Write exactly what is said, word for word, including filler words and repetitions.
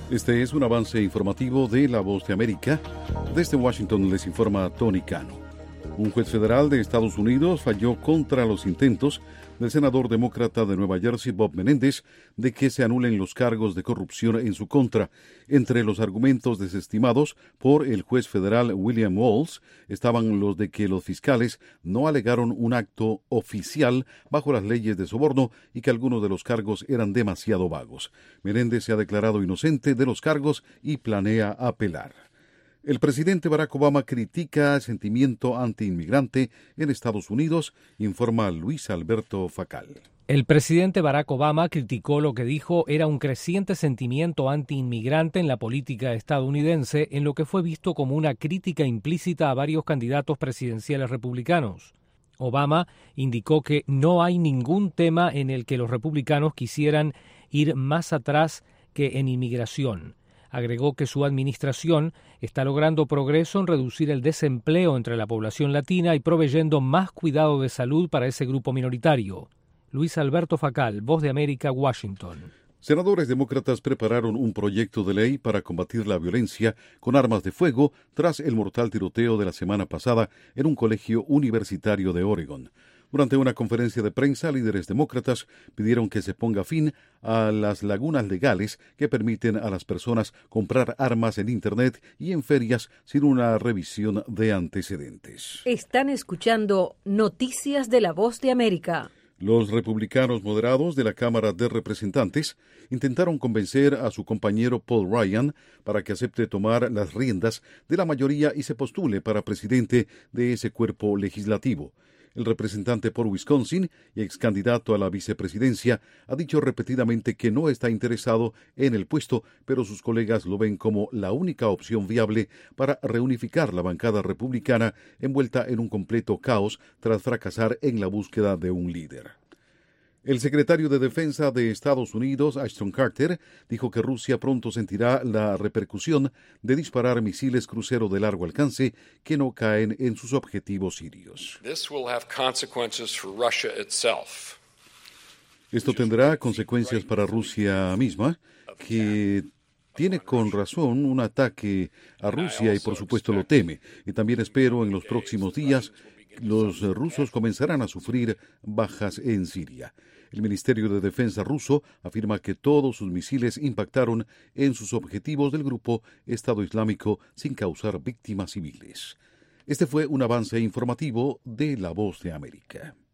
Este es un avance informativo de La Voz de América. Desde Washington les informa Tony Cano. Un juez federal de Estados Unidos falló contra los intentos del senador demócrata de Nueva Jersey, Bob Menéndez, de que se anulen los cargos de corrupción en su contra. Entre los argumentos desestimados por el juez federal William Walz estaban los de que los fiscales no alegaron un acto oficial bajo las leyes de soborno y que algunos de los cargos eran demasiado vagos. Menéndez se ha declarado inocente de los cargos y planea apelar. El presidente Barack Obama critica el sentimiento antiinmigrante en Estados Unidos, informa Luis Alberto Facal. El presidente Barack Obama criticó lo que dijo era un creciente sentimiento antiinmigrante en la política estadounidense, en lo que fue visto como una crítica implícita a varios candidatos presidenciales republicanos. Obama indicó que no hay ningún tema en el que los republicanos quisieran ir más atrás que en inmigración. Agregó que su administración está logrando progreso en reducir el desempleo entre la población latina y proveyendo más cuidado de salud para ese grupo minoritario. Luis Alberto Facal, Voz de América, Washington. Senadores demócratas prepararon un proyecto de ley para combatir la violencia con armas de fuego tras el mortal tiroteo de la semana pasada en un colegio universitario de Oregon. Durante una conferencia de prensa, líderes demócratas pidieron que se ponga fin a las lagunas legales que permiten a las personas comprar armas en Internet y en ferias sin una revisión de antecedentes. Están escuchando Noticias de la Voz de América. Los republicanos moderados de la Cámara de Representantes intentaron convencer a su compañero Paul Ryan para que acepte tomar las riendas de la mayoría y se postule para presidente de ese cuerpo legislativo. El representante por Wisconsin y ex candidato a la vicepresidencia ha dicho repetidamente que no está interesado en el puesto, pero sus colegas lo ven como la única opción viable para reunificar la bancada republicana envuelta en un completo caos tras fracasar en la búsqueda de un líder. El secretario de Defensa de Estados Unidos, Ashton Carter, dijo que Rusia pronto sentirá la repercusión de disparar misiles crucero de largo alcance que no caen en sus objetivos sirios. Esto tendrá consecuencias para Rusia misma, que tiene con razón un ataque a Rusia y por supuesto lo teme. Y también espero en los próximos días los rusos comenzarán a sufrir bajas en Siria. El Ministerio de Defensa ruso afirma que todos sus misiles impactaron en sus objetivos del grupo Estado Islámico sin causar víctimas civiles. Este fue un avance informativo de La Voz de América.